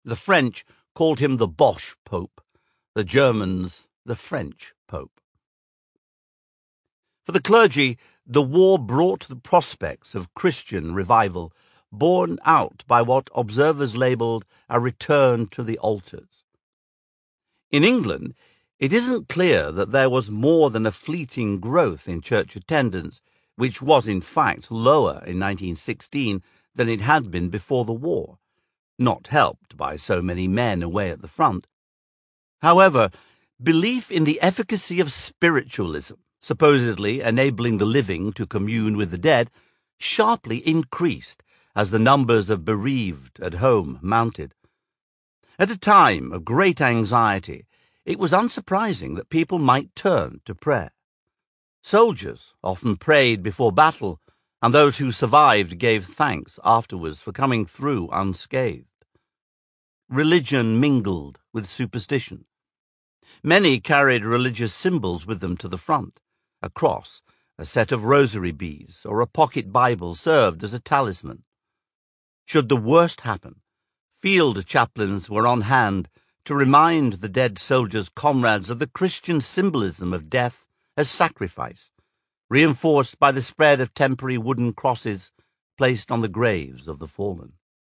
The French called him the Boche Pope, the Germans the French Pope. For the clergy, the war brought the prospects of Christian revival, borne out by what observers labelled a return to the altars. In England, it isn't clear that there was more than a fleeting growth in church attendance, which was in fact lower in 1916 than it had been before the war, not helped by so many men away at the front. However, belief in the efficacy of spiritualism, supposedly enabling the living to commune with the dead, sharply increased as the numbers of bereaved at home mounted. At a time of great anxiety, it was unsurprising that people might turn to prayer. Soldiers often prayed before battle, and those who survived gave thanks afterwards for coming through unscathed. Religion mingled with superstition. Many carried religious symbols with them to the front. A cross, a set of rosary beads, or a pocket Bible served as a talisman. Should the worst happen, field chaplains were on hand to remind the dead soldiers' comrades of the Christian symbolism of death as sacrifice, reinforced by the spread of temporary wooden crosses placed on the graves of the fallen.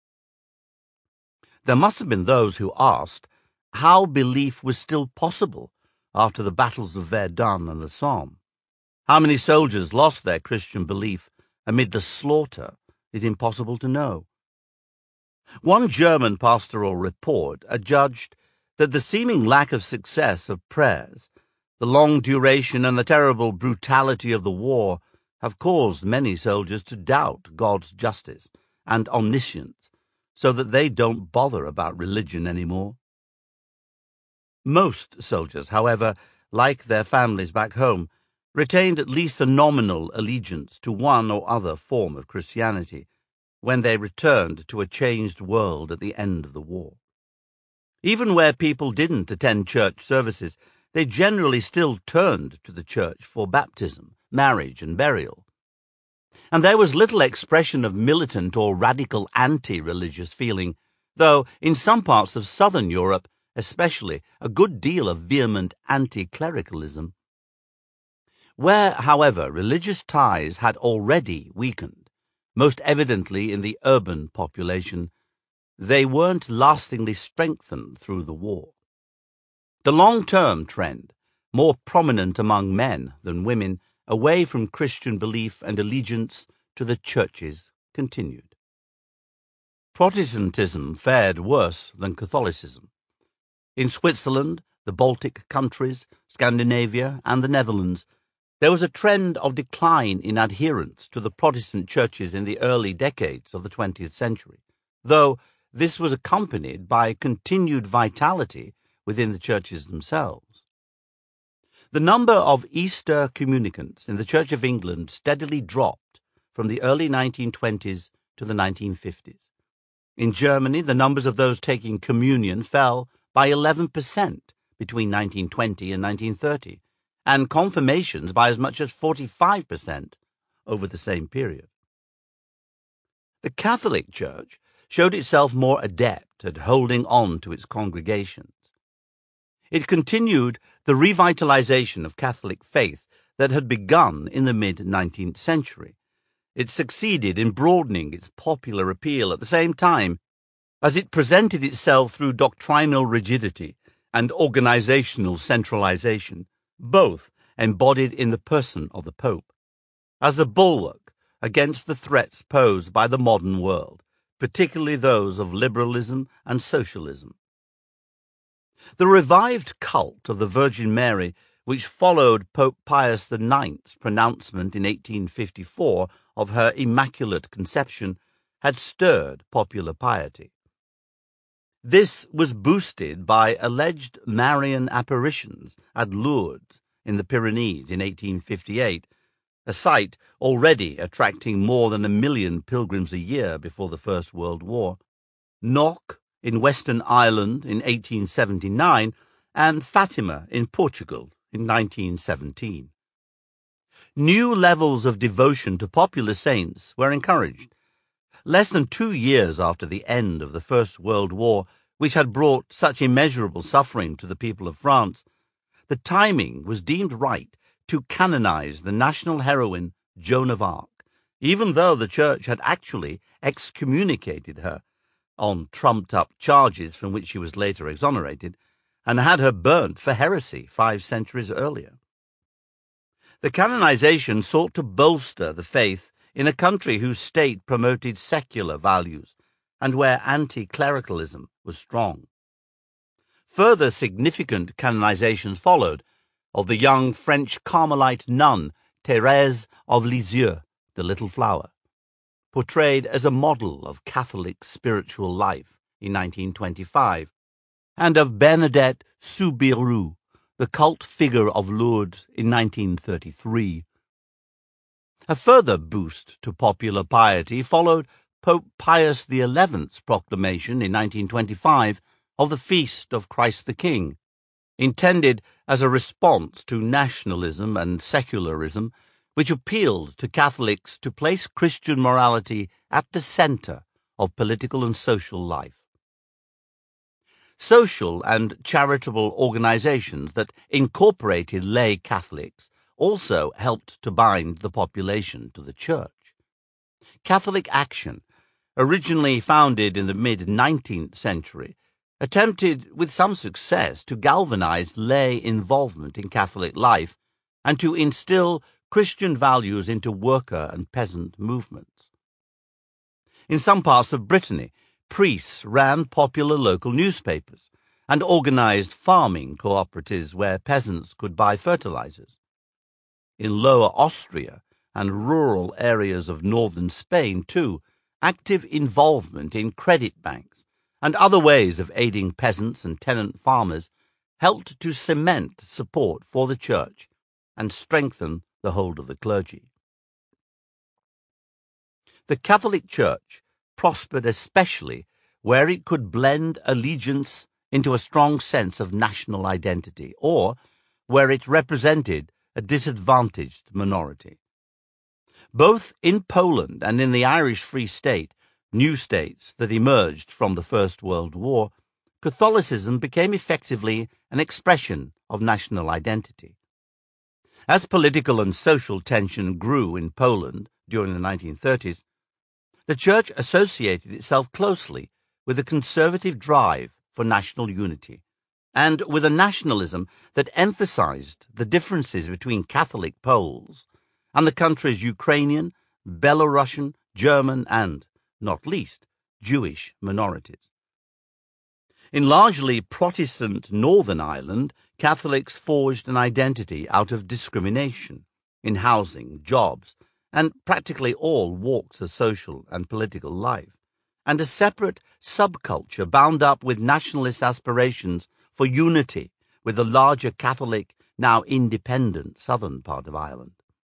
There must have been those who asked how belief was still possible after the battles of Verdun and the Somme. How many soldiers lost their Christian belief amid the slaughter is impossible to know. One German pastoral report adjudged that the seeming lack of success of prayers, the long duration and the terrible brutality of the war have caused many soldiers to doubt God's justice and omniscience, so that they don't bother about religion anymore. Most soldiers, however, like their families back home, retained at least a nominal allegiance to one or other form of Christianity when they returned to a changed world at the end of the war. Even where people didn't attend church services, they generally still turned to the church for baptism, marriage, and burial. And there was little expression of militant or radical anti-religious feeling, though in some parts of southern Europe, especially, a good deal of vehement anti-clericalism. Where, however, religious ties had already weakened, most evidently in the urban population, they weren't lastingly strengthened through the war. The long-term trend, more prominent among men than women, away from Christian belief and allegiance to the churches, continued. Protestantism fared worse than Catholicism. In Switzerland, the Baltic countries, Scandinavia, and the Netherlands, there was a trend of decline in adherence to the Protestant churches in the early decades of the 20th century, though this was accompanied by continued vitality within the churches themselves. The number of Easter communicants in the Church of England steadily dropped from the early 1920s to the 1950s. In Germany, the numbers of those taking communion fell by 11% between 1920 and 1930, and confirmations by as much as 45% over the same period. The Catholic Church showed itself more adept at holding on to its congregations. It continued the revitalization of Catholic faith that had begun in the mid-19th century. It succeeded in broadening its popular appeal at the same time as it presented itself through doctrinal rigidity and organizational centralization, both embodied in the person of the Pope, as a bulwark against the threats posed by the modern world, particularly those of liberalism and socialism. The revived cult of the Virgin Mary, which followed Pope Pius IX's pronouncement in 1854 of her Immaculate Conception, had stirred popular piety. This was boosted by alleged Marian apparitions at Lourdes in the Pyrenees in 1858, a site already attracting more than 1 million pilgrims a year before the First World War, Knock in Western Ireland in 1879, and Fatima in Portugal in 1917. New levels of devotion to popular saints were encouraged. Less than 2 years after the end of the First World War, which had brought such immeasurable suffering to the people of France, the timing was deemed right to canonize the national heroine Joan of Arc, even though the Church had actually excommunicated her on trumped-up charges from which she was later exonerated, and had her burnt for heresy 5 centuries earlier. The canonization sought to bolster the faith in a country whose state promoted secular values and where anti-clericalism was strong. Further significant canonizations followed, of the young French Carmelite nun Thérèse of Lisieux, the Little Flower, portrayed as a model of Catholic spiritual life in 1925, and of Bernadette Soubirous, the cult figure of Lourdes, in 1933. A further boost to popular piety followed Pope Pius XI's proclamation in 1925 of the Feast of Christ the King, intended as a response to nationalism and secularism, which appealed to Catholics to place Christian morality at the center of political and social life. Social and charitable organizations that incorporated lay Catholics also helped to bind the population to the Church. Catholic Action, originally founded in the mid-19th century, attempted with some success to galvanize lay involvement in Catholic life and to instill Christian values into worker and peasant movements. In some parts of Brittany, priests ran popular local newspapers and organized farming cooperatives where peasants could buy fertilizers. In Lower Austria and rural areas of northern Spain, too, active involvement in credit banks and other ways of aiding peasants and tenant farmers helped to cement support for the Church and strengthen the hold of the clergy. The Catholic Church prospered especially where it could blend allegiance into a strong sense of national identity, or where it represented a disadvantaged minority. Both in Poland and in the Irish Free State, new states that emerged from the First World War, Catholicism became effectively an expression of national identity. As political and social tension grew in Poland during the 1930s, the Church associated itself closely with a conservative drive for national unity, and with a nationalism that emphasized the differences between Catholic Poles and the country's Ukrainian, Belarusian, German, and, not least, Jewish minorities. In largely Protestant Northern Ireland, Catholics forged an identity out of discrimination in housing, jobs, and practically all walks of social and political life, and a separate subculture bound up with nationalist aspirations for unity with the larger Catholic, now independent southern part of Ireland.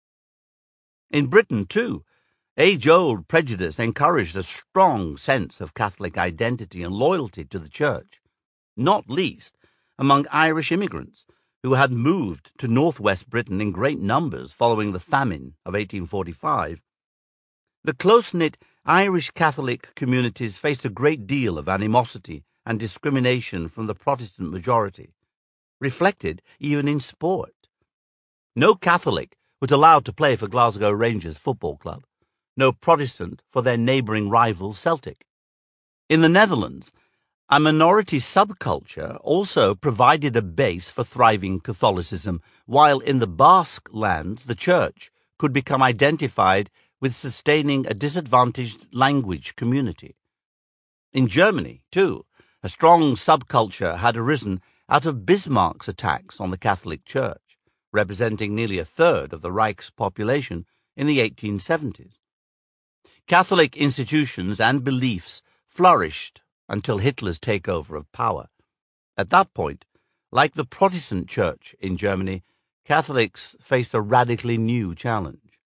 In Britain, too, age-old prejudice encouraged a strong sense of Catholic identity and loyalty to the Church, not least among Irish immigrants who had moved to northwest Britain in great numbers following the famine of 1845. The close-knit Irish Catholic communities faced a great deal of animosity and discrimination from the Protestant majority, reflected even in sport. No Catholic was allowed to play for Glasgow Rangers Football Club, no Protestant for their neighbouring rival Celtic. In the Netherlands, a minority subculture also provided a base for thriving Catholicism, while in the Basque lands the Church could become identified with sustaining a disadvantaged language community. In Germany, too, a strong subculture had arisen out of Bismarck's attacks on the Catholic Church, representing nearly a third of the Reich's population in the 1870s. Catholic institutions and beliefs flourished until Hitler's takeover of power. At that point, like the Protestant Church in Germany, Catholics faced a radically new challenge.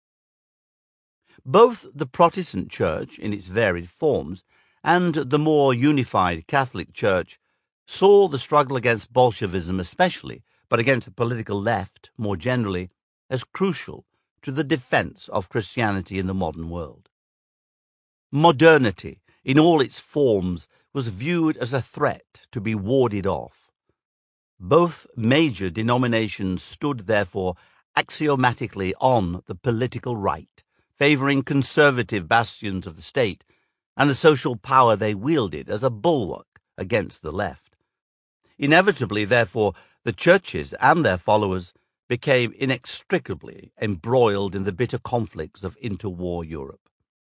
Both the Protestant Church, in its varied forms, and the more unified Catholic Church saw the struggle against Bolshevism especially, but against the political left more generally, as crucial to the defense of Christianity in the modern world. Modernity, in all its forms, was viewed as a threat to be warded off. Both major denominations stood, therefore, axiomatically on the political right, favouring conservative bastions of the state and the social power they wielded as a bulwark against the left. Inevitably, therefore, the churches and their followers became inextricably embroiled in the bitter conflicts of interwar Europe.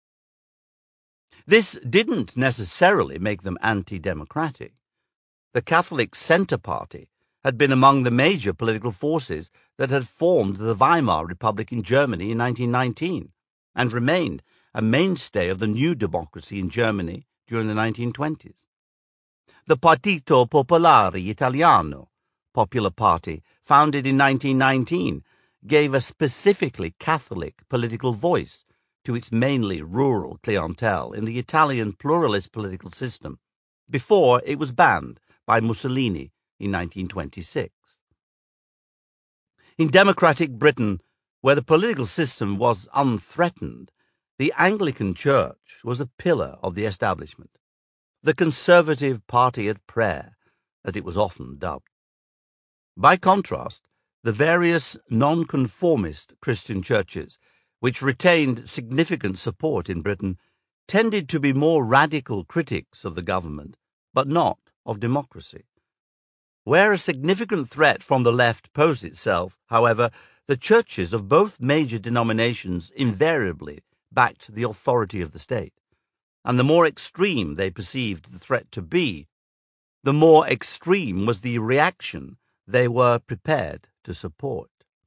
This didn't necessarily make them anti-democratic. The Catholic Centre Party had been among the major political forces that had formed the Weimar Republic in Germany in 1919 and remained a mainstay of the new democracy in Germany during the 1920s. The Partito Popolare Italiano, Popular Party, founded in 1919, gave a specifically Catholic political voice to its mainly rural clientele in the Italian pluralist political system before it was banned by Mussolini in 1926. In democratic Britain, where the political system was unthreatened, the Anglican Church was a pillar of the establishment, the Conservative Party at prayer, as it was often dubbed. By contrast, the various nonconformist Christian churches, which retained significant support in Britain, tended to be more radical critics of the government, but not of democracy. Where a significant threat from the left posed itself, however, the churches of both major denominations invariably backed the authority of the state, and the more extreme they perceived the threat to be, the more extreme was the reaction they were prepared to support.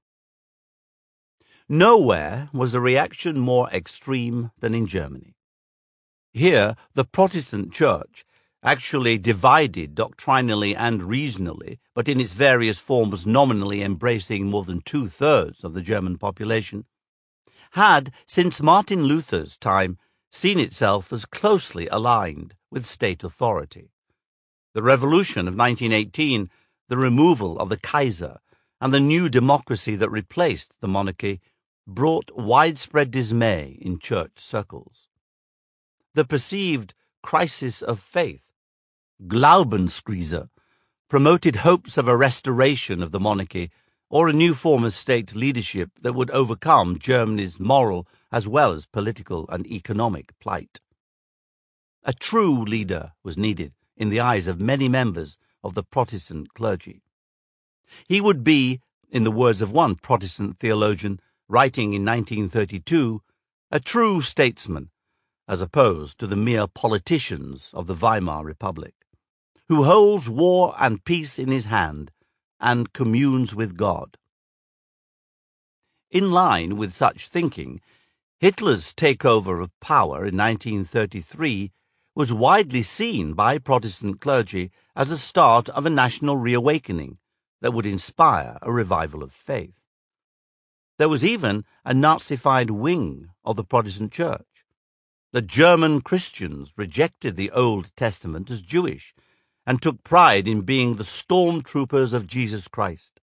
Nowhere was the reaction more extreme than in Germany. Here, the Protestant Church, actually divided doctrinally and regionally, but in its various forms nominally embracing more than 2/3 of the German population, had, since Martin Luther's time, seen itself as closely aligned with state authority. The revolution of 1918, the removal of the Kaiser, and the new democracy that replaced the monarchy brought widespread dismay in church circles. The perceived crisis of faith, Glaubenskrise, promoted hopes of a restoration of the monarchy or a new form of state leadership that would overcome Germany's moral as well as political and economic plight. A true leader was needed in the eyes of many members of the Protestant clergy. He would be, in the words of one Protestant theologian writing in 1932, a true statesman, as opposed to the mere politicians of the Weimar Republic, who holds war and peace in his hand and communes with God. In line with such thinking, Hitler's takeover of power in 1933 was widely seen by Protestant clergy as a start of a national reawakening that would inspire a revival of faith. There was even a Nazified wing of the Protestant Church. The German Christians rejected the Old Testament as Jewish and took pride in being the stormtroopers of Jesus Christ.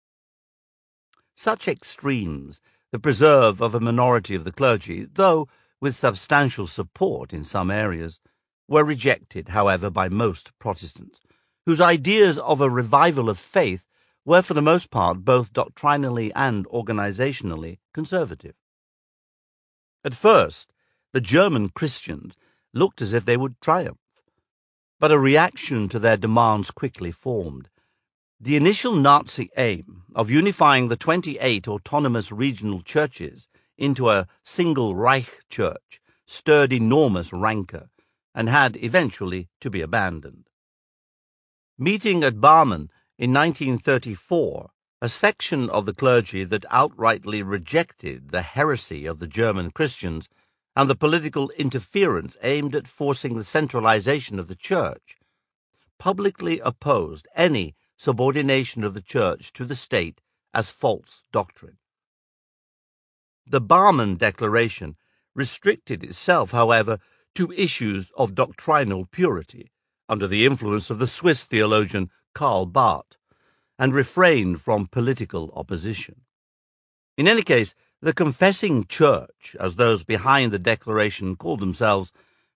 Such extremes, the preserve of a minority of the clergy, though with substantial support in some areas, were rejected, however, by most Protestants, whose ideas of a revival of faith were for the most part both doctrinally and organizationally conservative. At first, the German Christians looked as if they would triumph, but a reaction to their demands quickly formed. The initial Nazi aim of unifying the 28 autonomous regional churches into a single Reich Church stirred enormous rancor and had eventually to be abandoned. Meeting at Barmen in 1934, a section of the clergy that outrightly rejected the heresy of the German Christians and the political interference aimed at forcing the centralization of the Church, publicly opposed any subordination of the Church to the state as false doctrine. The Barmen Declaration restricted itself, however, to issues of doctrinal purity, under the influence of the Swiss theologian Karl Barth, and refrained from political opposition. In any case, the confessing church, as those behind the declaration called themselves,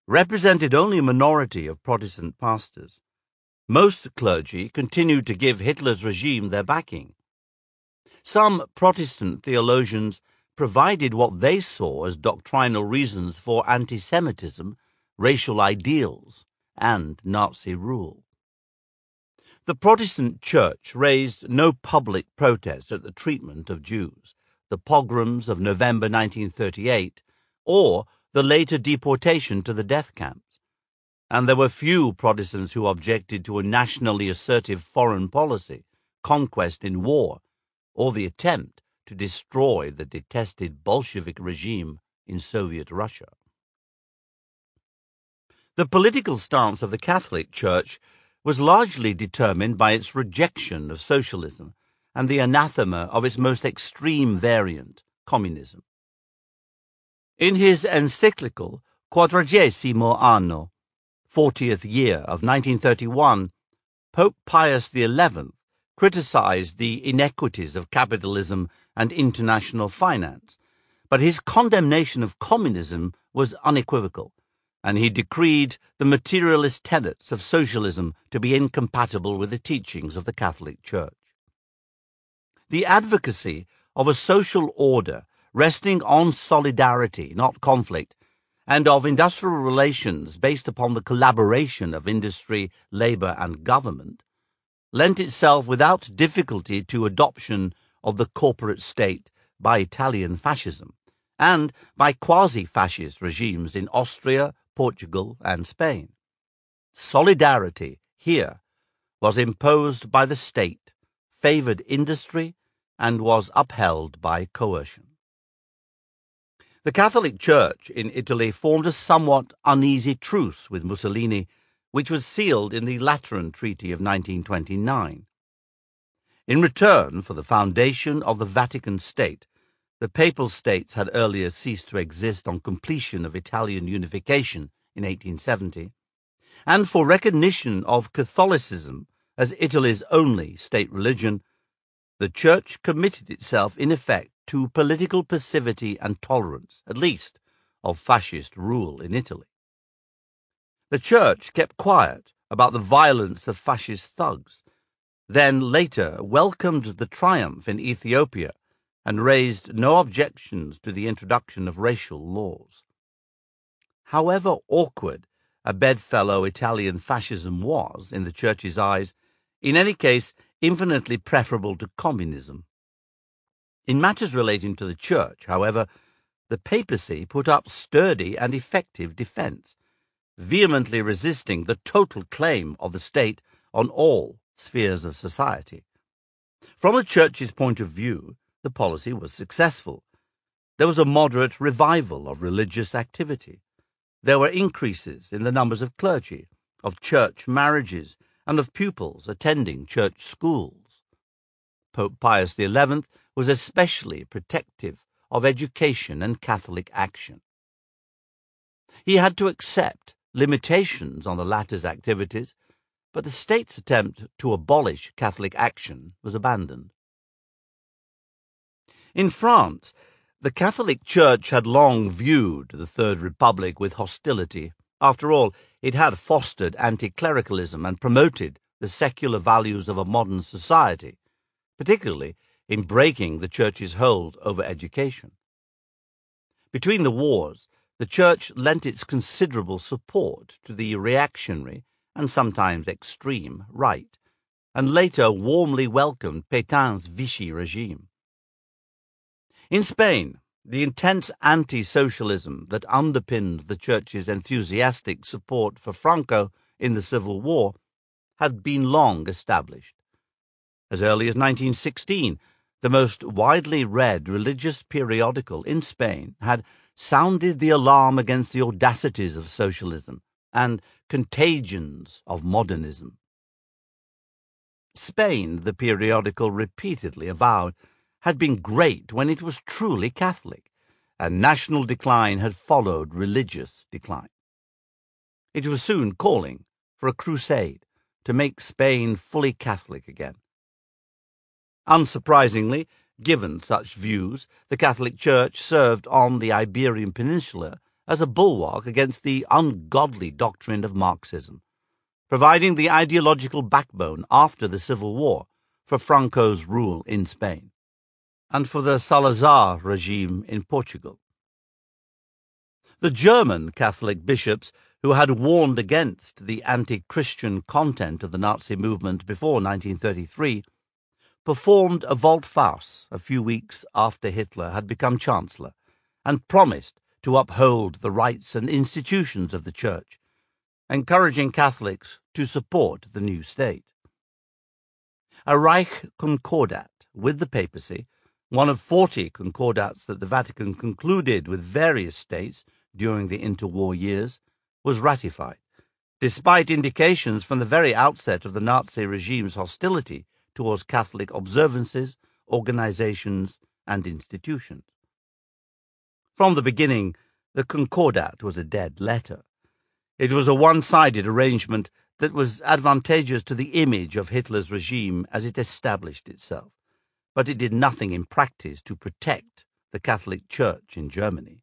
represented only a minority of Protestant pastors. Most clergy continued to give Hitler's regime their backing. Some Protestant theologians provided what they saw as doctrinal reasons for anti-Semitism, racial ideals, and Nazi rule. The Protestant Church raised no public protest at the treatment of Jews, the pogroms of November 1938, or the later deportation to the death camps, and there were few Protestants who objected to a nationally assertive foreign policy, conquest in war, or the attempt to destroy the detested Bolshevik regime in Soviet Russia. The political stance of the Catholic Church was largely determined by its rejection of socialism and the anathema of its most extreme variant, communism. In his encyclical Quadragesimo Anno, 40th year of 1931, Pope Pius XI criticized the inequities of capitalism and international finance, but his condemnation of communism was unequivocal, and he decreed the materialist tenets of socialism to be incompatible with the teachings of the Catholic Church. The advocacy of a social order resting on solidarity, not conflict, and of industrial relations based upon the collaboration of industry, labor, and government, lent itself without difficulty to adoption of the corporate state by Italian fascism and by quasi-fascist regimes in Austria, Portugal, and Spain. Solidarity here was imposed by the state, favored industry, and was upheld by coercion. The Catholic Church in Italy formed a somewhat uneasy truce with Mussolini, which was sealed in the Lateran Treaty of 1929. In return for the foundation of the Vatican State, the Papal States had earlier ceased to exist on completion of Italian unification in 1870, and for recognition of Catholicism as Italy's only state religion, the Church committed itself in effect to political passivity and tolerance, at least, of fascist rule in Italy. The Church kept quiet about the violence of fascist thugs, then later welcomed the triumph in Ethiopia and raised no objections to the introduction of racial laws. However awkward a bedfellow Italian fascism was, in the Church's eyes, in any case infinitely preferable to communism. In matters relating to the Church, however, the papacy put up sturdy and effective defense, vehemently resisting the total claim of the state on all spheres of society. From the Church's point of view, the policy was successful. There was a moderate revival of religious activity. There were increases in the numbers of clergy, of church marriages, and of pupils attending church schools. Pope Pius XI was especially protective of education and Catholic action. He had to accept limitations on the latter's activities, but the state's attempt to abolish Catholic action was abandoned. In France, the Catholic Church had long viewed the Third Republic with hostility. After all, it had fostered anti-clericalism and promoted the secular values of a modern society, particularly in breaking the Church's hold over education. Between the wars, the Church lent its considerable support to the reactionary and sometimes extreme right, and later warmly welcomed Pétain's Vichy regime. In Spain, the intense anti-socialism that underpinned the Church's enthusiastic support for Franco in the Civil War had been long established. As early as 1916, the most widely read religious periodical in Spain had sounded the alarm against the audacities of socialism and contagions of modernism. Spain, the periodical repeatedly avowed, had been great when it was truly Catholic, and national decline had followed religious decline. It was soon calling for a crusade to make Spain fully Catholic again. Unsurprisingly, given such views, the Catholic Church served on the Iberian Peninsula as a bulwark against the ungodly doctrine of Marxism, providing the ideological backbone after the Civil War for Franco's rule in Spain, and for the Salazar regime in Portugal. The German Catholic bishops, who had warned against the anti-Christian content of the Nazi movement before 1933, performed a volte-face a few weeks after Hitler had become Chancellor, and promised to uphold the rights and institutions of the Church, encouraging Catholics to support the new state. A Reich Concordat with the papacy, one of 40 concordats that the Vatican concluded with various states during the interwar years, was ratified, despite indications from the very outset of the Nazi regime's hostility towards Catholic observances, organizations, and institutions. From the beginning, the Concordat was a dead letter. It was a one-sided arrangement that was advantageous to the image of Hitler's regime as it established itself, but it did nothing in practice to protect the Catholic Church in Germany.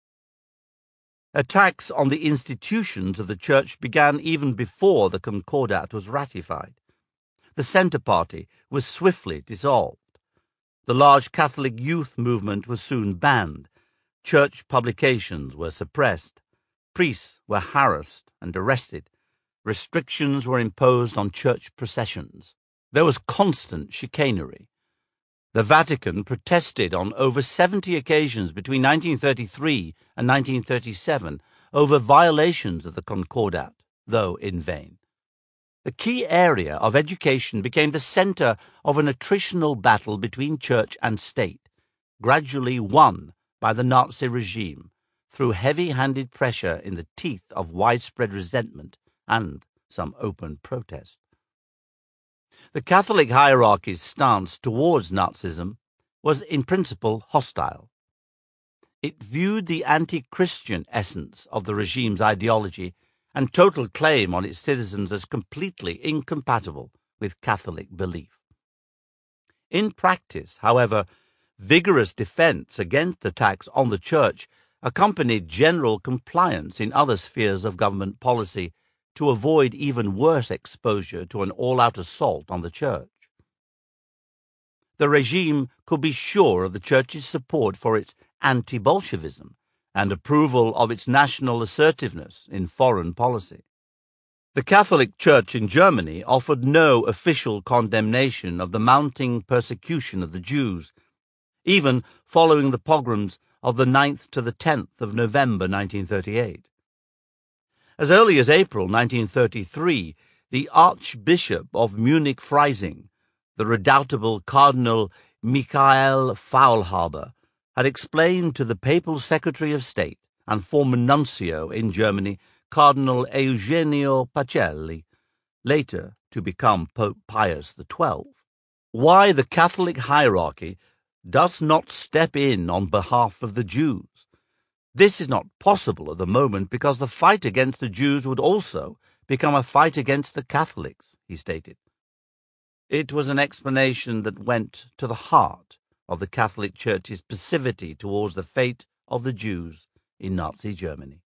Attacks on the institutions of the Church began even before the Concordat was ratified. The Centre Party was swiftly dissolved. The large Catholic youth movement was soon banned. Church publications were suppressed. Priests were harassed and arrested. Restrictions were imposed on church processions. There was constant chicanery. The Vatican protested on over 70 occasions between 1933 and 1937 over violations of the Concordat, though in vain. The key area of education became the center of an attritional battle between church and state, gradually won by the Nazi regime through heavy-handed pressure in the teeth of widespread resentment and some open protest. The Catholic hierarchy's stance towards Nazism was in principle hostile. It viewed the anti-Christian essence of the regime's ideology and total claim on its citizens as completely incompatible with Catholic belief. In practice, however, vigorous defense against attacks on the Church accompanied general compliance in other spheres of government policy to avoid even worse exposure to an all-out assault on the Church. The regime could be sure of the Church's support for its anti-Bolshevism and approval of its national assertiveness in foreign policy. The Catholic Church in Germany offered no official condemnation of the mounting persecution of the Jews, even following the pogroms of the 9th to the 10th of November 1938. As early as April 1933, the Archbishop of Munich-Freising, the redoubtable Cardinal Michael Faulhaber, had explained to the Papal Secretary of State and former nuncio in Germany, Cardinal Eugenio Pacelli, later to become Pope Pius XII, why the Catholic hierarchy does not step in on behalf of the Jews. This is not possible at the moment because the fight against the Jews would also become a fight against the Catholics, he stated. It was an explanation that went to the heart of the Catholic Church's passivity towards the fate of the Jews in Nazi Germany.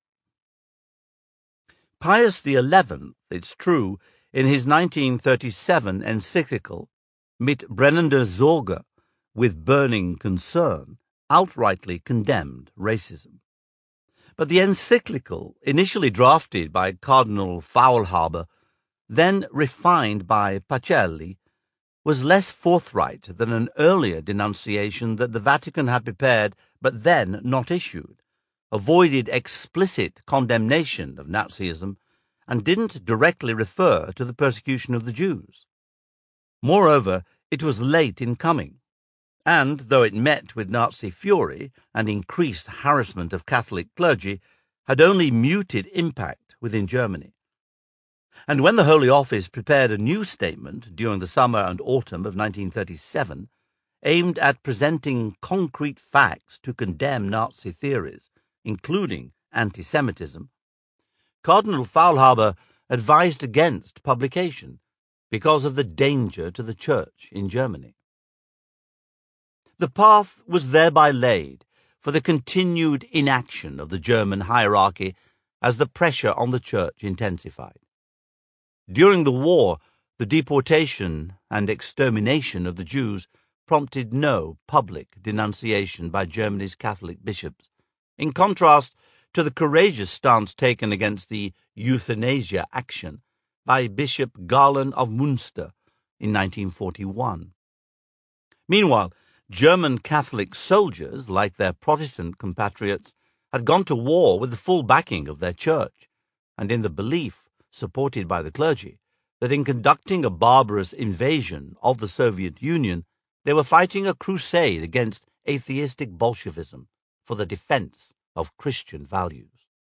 Pius XI, it's true, in his 1937 encyclical Mit brennender Sorge, with burning concern, outrightly condemned racism. But the encyclical, initially drafted by Cardinal Faulhaber, then refined by Pacelli, was less forthright than an earlier denunciation that the Vatican had prepared but then not issued, avoided explicit condemnation of Nazism, and didn't directly refer to the persecution of the Jews. Moreover, it was late in coming, and, though it met with Nazi fury and increased harassment of Catholic clergy, had only muted impact within Germany. And when the Holy Office prepared a new statement during the summer and autumn of 1937, aimed at presenting concrete facts to condemn Nazi theories, including anti-Semitism, Cardinal Faulhaber advised against publication because of the danger to the Church in Germany. The path was thereby laid for the continued inaction of the German hierarchy as the pressure on the Church intensified. During the war, the deportation and extermination of the Jews prompted no public denunciation by Germany's Catholic bishops, in contrast to the courageous stance taken against the euthanasia action by Bishop Galen of Münster in 1941. Meanwhile, German Catholic soldiers, like their Protestant compatriots, had gone to war with the full backing of their church, and in the belief, supported by the clergy, that in conducting a barbarous invasion of the Soviet Union, they were fighting a crusade against atheistic Bolshevism for the defense of Christian values.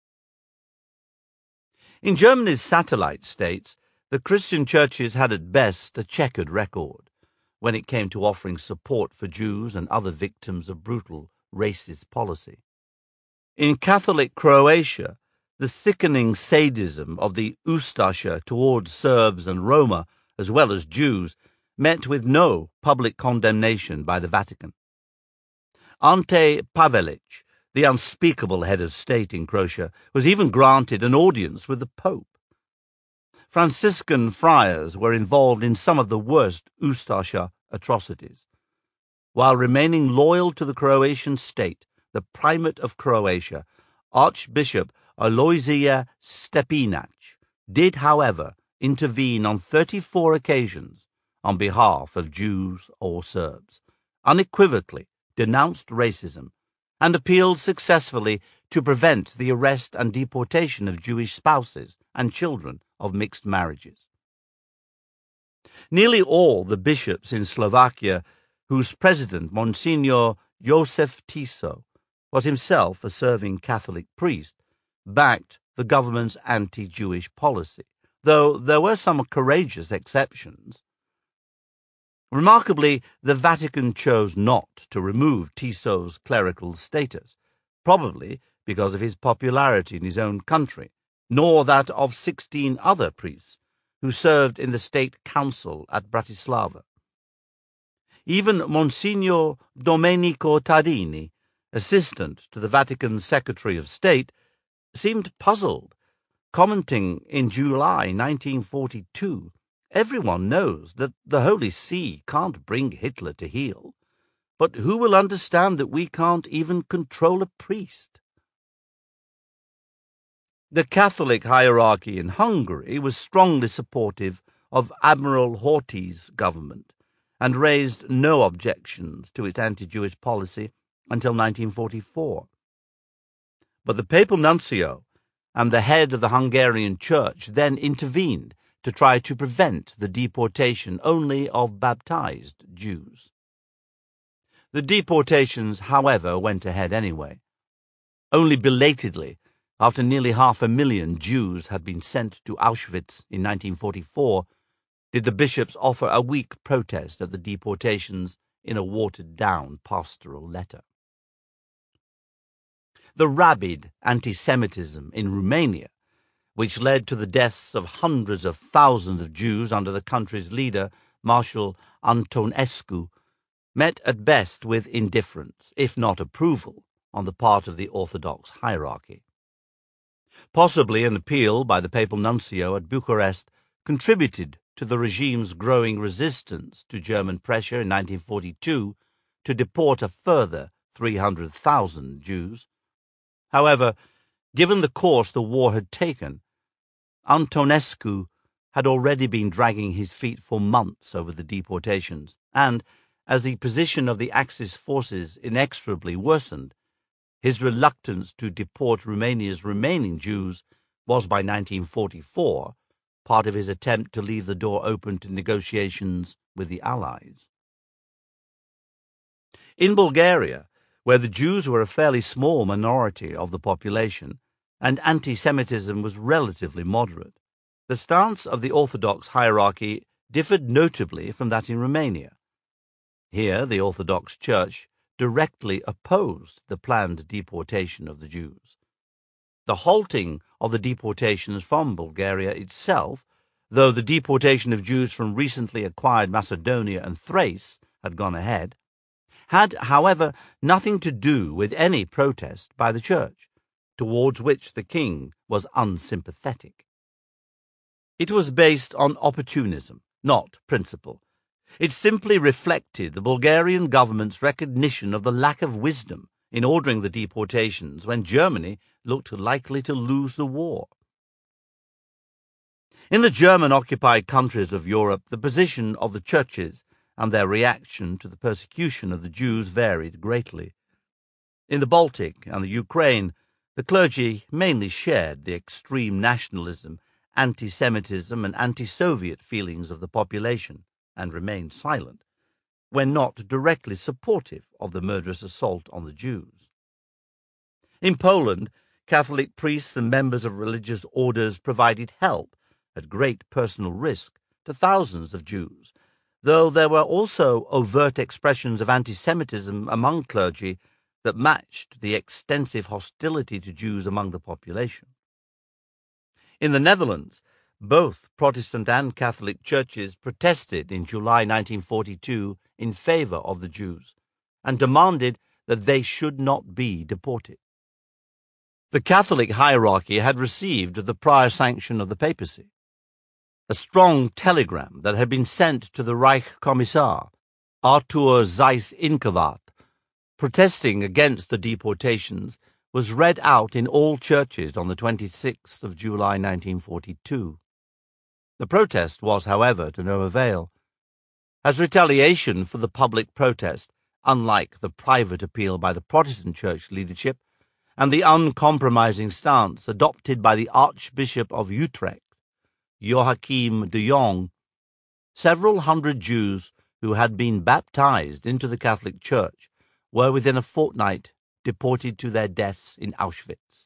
In Germany's satellite states, the Christian churches had at best a checkered record when it came to offering support for Jews and other victims of brutal racist policy. In Catholic Croatia, the sickening sadism of the Ustasha towards Serbs and Roma, as well as Jews, met with no public condemnation by the Vatican. Ante Pavelic, the unspeakable head of state in Croatia, was even granted an audience with the Pope. Franciscan friars were involved in some of the worst Ustasha atrocities. While remaining loyal to the Croatian state, the Primate of Croatia, Archbishop Alojzije Stepinac, did, however, intervene on 34 occasions on behalf of Jews or Serbs, unequivocally denounced racism, and appealed successfully to prevent the arrest and deportation of Jewish spouses and children of mixed marriages. Nearly all the bishops in Slovakia, whose president, Monsignor Josef Tiso, was himself a serving Catholic priest, backed the government's anti-Jewish policy, though there were some courageous exceptions. Remarkably, the Vatican chose not to remove Tiso's clerical status, probably because of his popularity in his own country, nor that of 16 other priests who served in the state council at Bratislava. Even Monsignor Domenico Tardini, assistant to the Vatican's Secretary of State, seemed puzzled, commenting in July 1942, "Everyone knows that the Holy See can't bring Hitler to heel, but who will understand that we can't even control a priest?" The Catholic hierarchy in Hungary was strongly supportive of Admiral Horthy's government and raised no objections to its anti-Jewish policy until 1944. But the papal nuncio and the head of the Hungarian Church then intervened to try to prevent the deportation only of baptized Jews. The deportations, however, went ahead anyway. Only belatedly, after nearly 500,000 Jews had been sent to Auschwitz in 1944, did the bishops offer a weak protest of the deportations in a watered-down pastoral letter. The rabid anti-Semitism in Romania, which led to the deaths of hundreds of thousands of Jews under the country's leader, Marshal Antonescu, met at best with indifference, if not approval, on the part of the Orthodox hierarchy. Possibly an appeal by the papal nuncio at Bucharest contributed to the regime's growing resistance to German pressure in 1942 to deport a further 300,000 Jews. However, given the course the war had taken, Antonescu had already been dragging his feet for months over the deportations, and, as the position of the Axis forces inexorably worsened, his reluctance to deport Romania's remaining Jews was by 1944 part of his attempt to leave the door open to negotiations with the Allies. In Bulgaria, where the Jews were a fairly small minority of the population, and anti-Semitism was relatively moderate, the stance of the Orthodox hierarchy differed notably from that in Romania. Here, the Orthodox Church directly opposed the planned deportation of the Jews. The halting of the deportations from Bulgaria itself, though the deportation of Jews from recently acquired Macedonia and Thrace had gone ahead, had, however, nothing to do with any protest by the Church, towards which the king was unsympathetic. It was based on opportunism, not principle. It simply reflected the Bulgarian government's recognition of the lack of wisdom in ordering the deportations when Germany looked likely to lose the war. In the German-occupied countries of Europe, the position of the churches and their reaction to the persecution of the Jews varied greatly. In the Baltic and the Ukraine, the clergy mainly shared the extreme nationalism, anti-Semitism and anti-Soviet feelings of the population and remained silent, when not directly supportive of the murderous assault on the Jews. In Poland, Catholic priests and members of religious orders provided help at great personal risk to thousands of Jews, though there were also overt expressions of anti-Semitism among clergy that matched the extensive hostility to Jews among the population. In the Netherlands, both Protestant and Catholic churches protested in July 1942 in favor of the Jews and demanded that they should not be deported. The Catholic hierarchy had received the prior sanction of the papacy. A strong telegram that had been sent to the Reich Kommissar, Arthur Seyss-Inquart, protesting against the deportations, was read out in all churches on the 26th of July 1942. The protest was, however, to no avail. As retaliation for the public protest, unlike the private appeal by the Protestant church leadership and the uncompromising stance adopted by the Archbishop of Utrecht, Joachim de Jong, several hundred Jews who had been baptized into the Catholic Church were within a fortnight deported to their deaths in Auschwitz.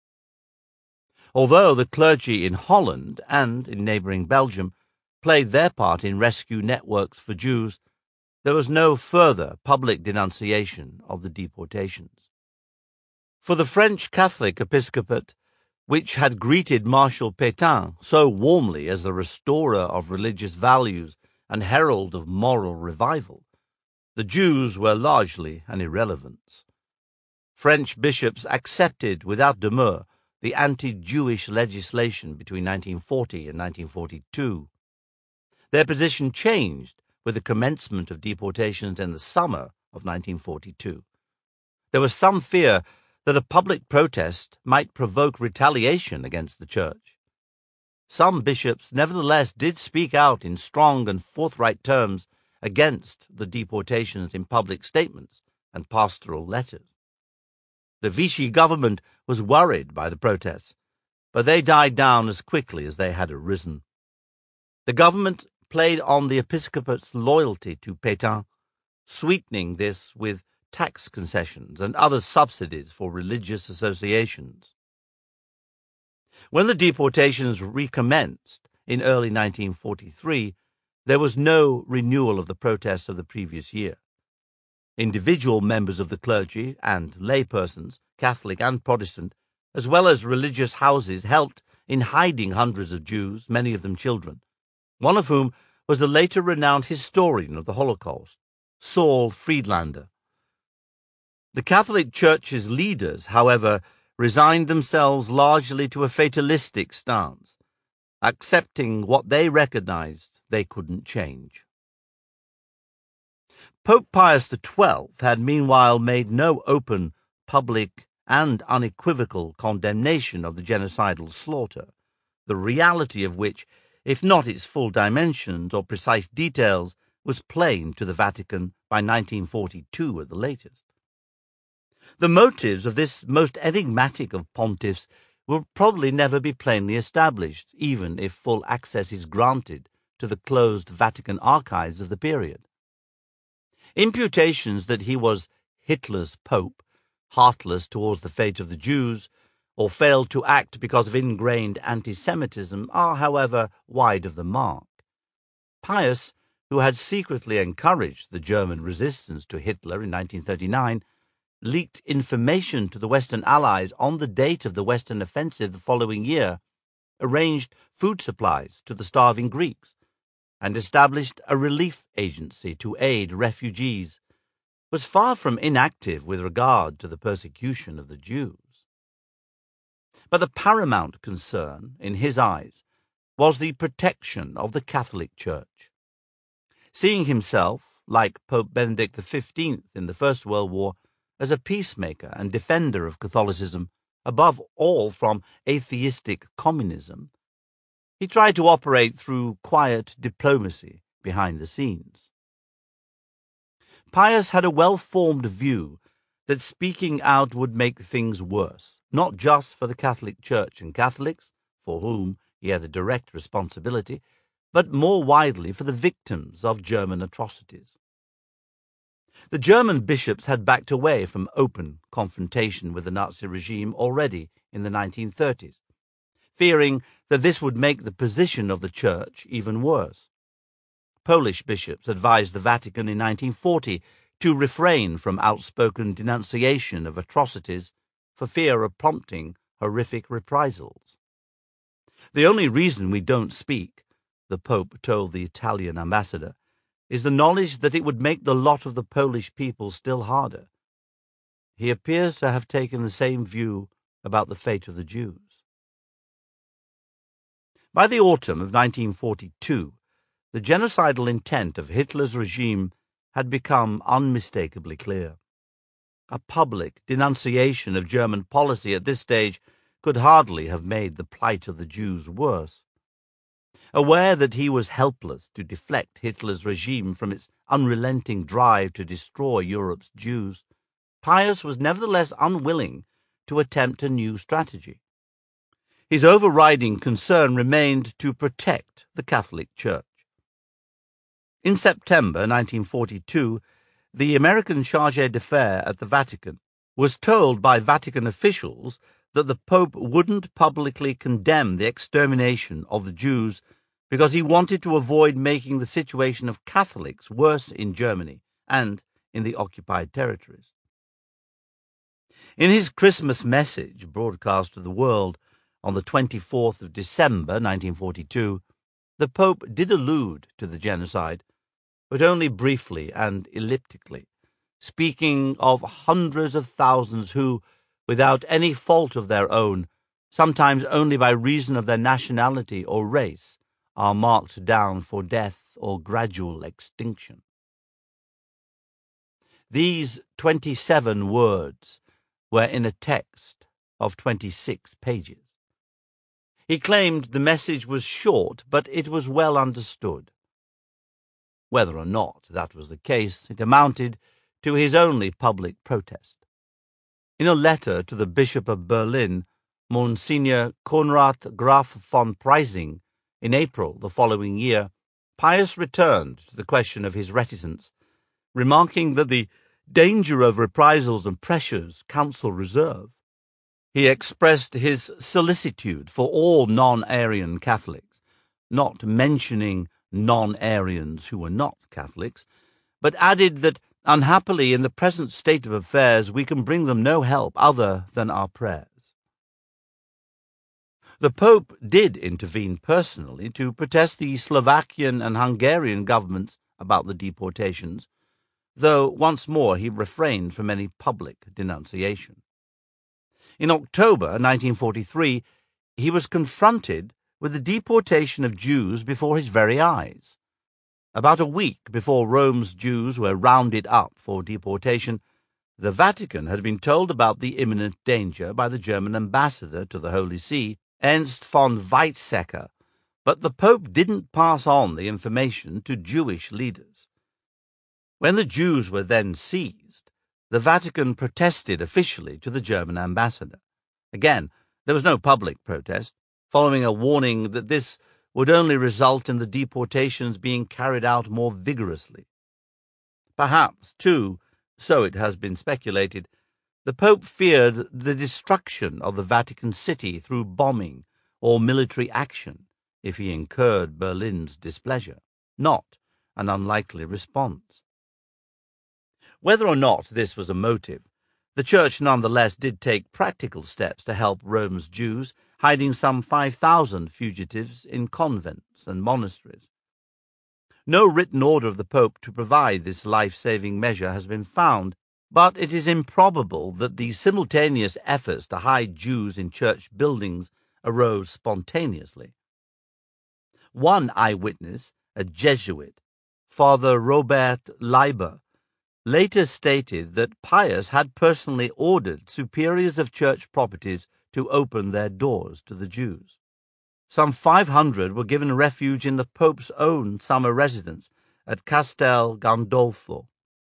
Although the clergy in Holland and in neighboring Belgium played their part in rescue networks for Jews, there was no further public denunciation of the deportations. For the French Catholic episcopate, which had greeted Marshal Pétain so warmly as the restorer of religious values and herald of moral revival, the Jews were largely an irrelevance. French bishops accepted without demur the anti-Jewish legislation between 1940 and 1942. Their position changed with the commencement of deportations in the summer of 1942. There was some fear that a public protest might provoke retaliation against the Church. Some bishops nevertheless did speak out in strong and forthright terms against the deportations in public statements and pastoral letters. The Vichy government was worried by the protests, but they died down as quickly as they had arisen. The government played on the episcopate's loyalty to Pétain, sweetening this with tax concessions and other subsidies for religious associations. When the deportations recommenced in early 1943, there was no renewal of the protests of the previous year. Individual members of the clergy and laypersons, Catholic and Protestant, as well as religious houses, helped in hiding hundreds of Jews, many of them children, one of whom was the later renowned historian of the Holocaust, Saul Friedlander. The Catholic Church's leaders, however, resigned themselves largely to a fatalistic stance, accepting what they recognized they couldn't change. Pope Pius XII had meanwhile made no open, public, and unequivocal condemnation of the genocidal slaughter, the reality of which, if not its full dimensions or precise details, was plain to the Vatican by 1942 at the latest. The motives of this most enigmatic of pontiffs will probably never be plainly established, even if full access is granted to the closed Vatican archives of the period. Imputations that he was Hitler's pope, heartless towards the fate of the Jews, or failed to act because of ingrained anti-Semitism are, however, wide of the mark. Pius, who had secretly encouraged the German resistance to Hitler in 1939, leaked information to the Western Allies on the date of the Western offensive the following year, arranged food supplies to the starving Greeks, and established a relief agency to aid refugees. was far from inactive with regard to the persecution of the Jews. But the paramount concern, in his eyes, was the protection of the Catholic Church. Seeing himself, like Pope Benedict XV in the First World War, as a peacemaker and defender of Catholicism, above all from atheistic communism, he tried to operate through quiet diplomacy behind the scenes. Pius had a well-formed view that speaking out would make things worse, not just for the Catholic Church and Catholics, for whom he had a direct responsibility, but more widely for the victims of German atrocities. The German bishops had backed away from open confrontation with the Nazi regime already in the 1930s, fearing that this would make the position of the Church even worse. Polish bishops advised the Vatican in 1940 to refrain from outspoken denunciation of atrocities for fear of prompting horrific reprisals. "The only reason we don't speak," the Pope told the Italian ambassador, "is the knowledge that it would make the lot of the Polish people still harder." He appears to have taken the same view about the fate of the Jews. By the autumn of 1942, the genocidal intent of Hitler's regime had become unmistakably clear. A public denunciation of German policy at this stage could hardly have made the plight of the Jews worse. Aware that he was helpless to deflect Hitler's regime from its unrelenting drive to destroy Europe's Jews, Pius was nevertheless unwilling to attempt a new strategy. His overriding concern remained to protect the Catholic Church. In September 1942, the American chargé d'affaires at the Vatican was told by Vatican officials that the Pope wouldn't publicly condemn the extermination of the Jews because he wanted to avoid making the situation of Catholics worse in Germany and in the occupied territories. In his Christmas message broadcast to the world on the 24th of December 1942, the Pope did allude to the genocide, but only briefly and elliptically, speaking of hundreds of thousands who, without any fault of their own, sometimes only by reason of their nationality or race, are marked down for death or gradual extinction. These 27 words were in a text of 26 pages. He claimed the message was short, but it was well understood. Whether or not that was the case, it amounted to his only public protest. In a letter to the Bishop of Berlin, Monsignor Konrad Graf von Preysing, in April the following year, Pius returned to the question of his reticence, remarking that the danger of reprisals and pressures counsel reserve. He expressed his solicitude for all non-Arian Catholics, not mentioning non-Arians who were not Catholics, but added that unhappily in the present state of affairs we can bring them no help other than our prayers. The Pope did intervene personally to protest the Slovakian and Hungarian governments about the deportations, though once more he refrained from any public denunciation. In October 1943, he was confronted with the deportation of Jews before his very eyes. About a week before Rome's Jews were rounded up for deportation, the Vatican had been told about the imminent danger by the German ambassador to the Holy See, Ernst von Weizsäcker, but the Pope didn't pass on the information to Jewish leaders. When the Jews were then seized, the Vatican protested officially to the German ambassador. Again, there was no public protest, following a warning that this would only result in the deportations being carried out more vigorously. Perhaps, too, so it has been speculated, the Pope feared the destruction of the Vatican City through bombing or military action if he incurred Berlin's displeasure, not an unlikely response. Whether or not this was a motive, the Church nonetheless did take practical steps to help Rome's Jews, hiding some 5,000 fugitives in convents and monasteries. No written order of the Pope to provide this life-saving measure has been found, but it is improbable that the simultaneous efforts to hide Jews in church buildings arose spontaneously. One eyewitness, a Jesuit, Father Robert Leiber, later stated that Pius had personally ordered superiors of church properties to open their doors to the Jews. Some 500 were given refuge in the Pope's own summer residence at Castel Gandolfo.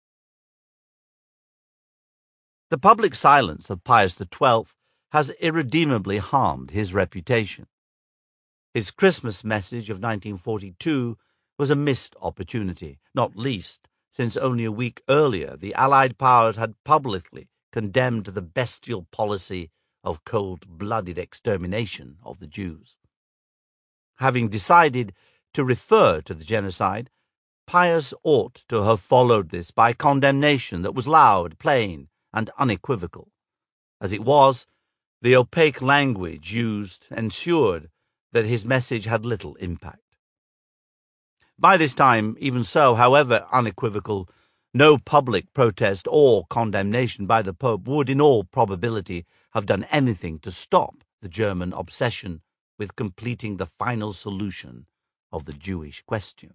The public silence of Pius XII has irredeemably harmed his reputation. His Christmas message of 1942 was a missed opportunity, not least since only a week earlier the Allied powers had publicly condemned the bestial policy of cold-blooded extermination of the Jews. Having decided to refer to the genocide, Pius ought to have followed this by condemnation that was loud, plain, and unequivocal. As it was, the opaque language used ensured that his message had little impact. By this time, even so, however unequivocal, no public protest or condemnation by the Pope would, in all probability, have done anything to stop the German obsession with completing the final solution of the Jewish question.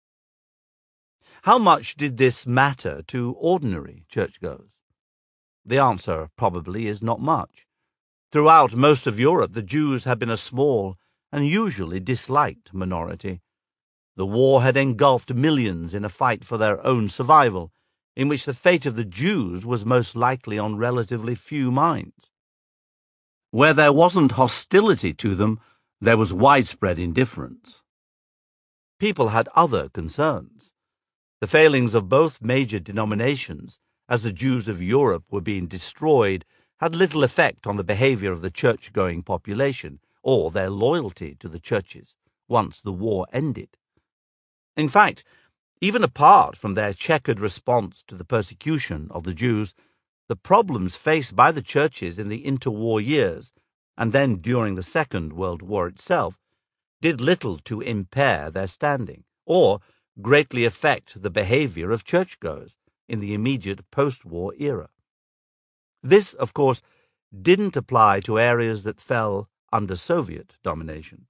How much did this matter to ordinary churchgoers? The answer probably is not much. Throughout most of Europe, the Jews had been a small and usually disliked minority. The war had engulfed millions in a fight for their own survival, in which the fate of the Jews was most likely on relatively few minds. Where there wasn't hostility to them, there was widespread indifference. People had other concerns. The failings of both major denominations, as the Jews of Europe were being destroyed, had little effect on the behavior of the church-going population or their loyalty to the churches once the war ended. In fact, even apart from their checkered response to the persecution of the Jews, the problems faced by the churches in the interwar years, and then during the Second World War itself, did little to impair their standing, or greatly affect the behavior of churchgoers in the immediate post-war era. This, of course, didn't apply to areas that fell under Soviet domination.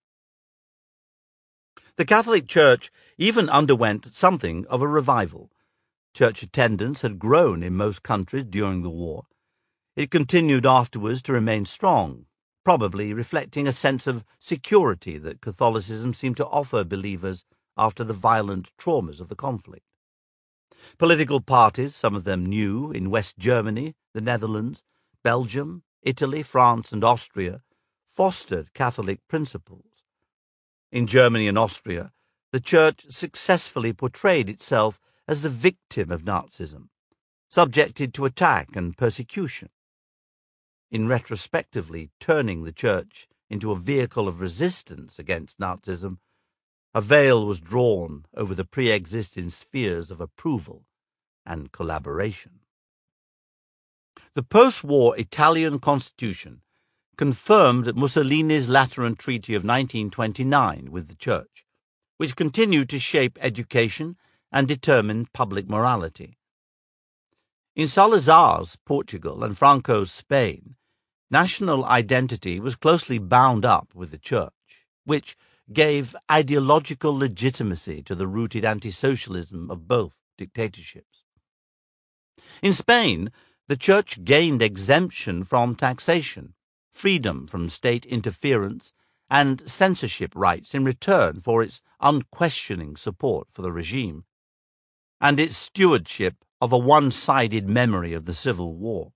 The Catholic Church even underwent something of a revival. Church attendance had grown in most countries during the war. It continued afterwards to remain strong, probably reflecting a sense of security that Catholicism seemed to offer believers after the violent traumas of the conflict. Political parties, some of them new, in West Germany, the Netherlands, Belgium, Italy, France, and Austria, fostered Catholic principles. In Germany and Austria, the Church successfully portrayed itself as the victim of Nazism, subjected to attack and persecution. In retrospectively turning the Church into a vehicle of resistance against Nazism, a veil was drawn over the pre-existing spheres of approval and collaboration. The post-war Italian constitution confirmed Mussolini's Lateran Treaty of 1929 with the Church, which continued to shape education and determine public morality. In Salazar's Portugal and Franco's Spain, national identity was closely bound up with the Church, which gave ideological legitimacy to the rooted anti-socialism of both dictatorships. In Spain, the Church gained exemption from taxation, freedom from state interference, and censorship rights in return for its unquestioning support for the regime and its stewardship of a one-sided memory of the Civil War.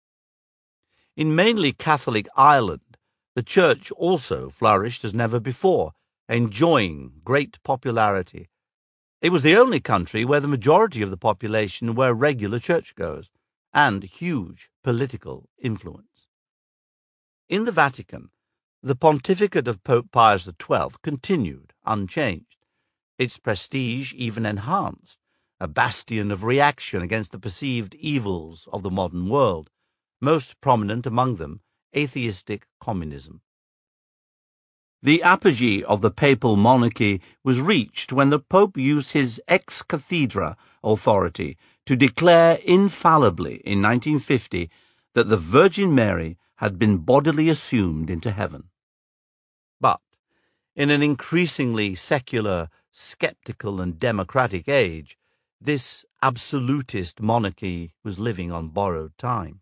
In mainly Catholic Ireland, the Church also flourished as never before, enjoying great popularity. It was the only country where the majority of the population were regular churchgoers and huge political influence. In the Vatican, the pontificate of Pope Pius XII continued unchanged, its prestige even enhanced, a bastion of reaction against the perceived evils of the modern world, most prominent among them atheistic communism. The apogee of the papal monarchy was reached when the Pope used his ex cathedra authority to declare infallibly in 1950 that the Virgin Mary had been bodily assumed into heaven. But in an increasingly secular, sceptical and democratic age, this absolutist monarchy was living on borrowed time.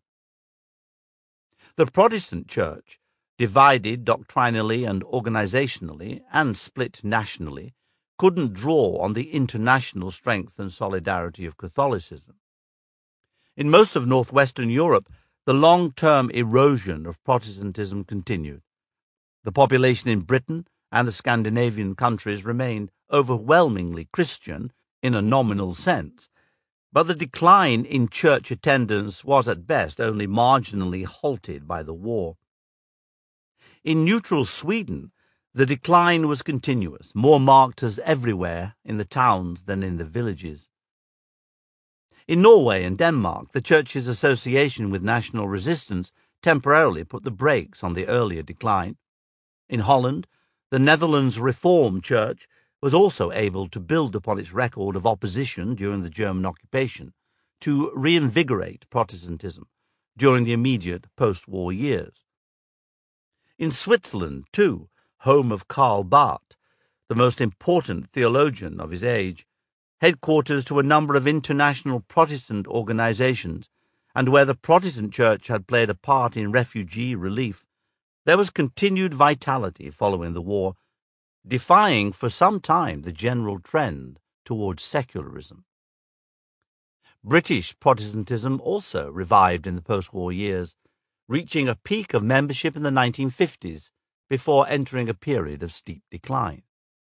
The Protestant Church, divided doctrinally and organizationally and split nationally, couldn't draw on the international strength and solidarity of Catholicism. In most of northwestern Europe, the long-term erosion of Protestantism continued. The population in Britain and the Scandinavian countries remained overwhelmingly Christian in a nominal sense, but the decline in church attendance was at best only marginally halted by the war. In neutral Sweden, the decline was continuous, more marked as everywhere in the towns than in the villages. In Norway and Denmark, the Church's association with national resistance temporarily put the brakes on the earlier decline. In Holland, the Netherlands Reformed Church was also able to build upon its record of opposition during the German occupation to reinvigorate Protestantism during the immediate post-war years. In Switzerland, too, home of Karl Barth, the most important theologian of his age, headquarters to a number of international Protestant organizations, and where the Protestant Church had played a part in refugee relief, there was continued vitality following the war, defying for some time the general trend towards secularism. British Protestantism also revived in the post-war years, reaching a peak of membership in the 1950s before entering a period of steep decline.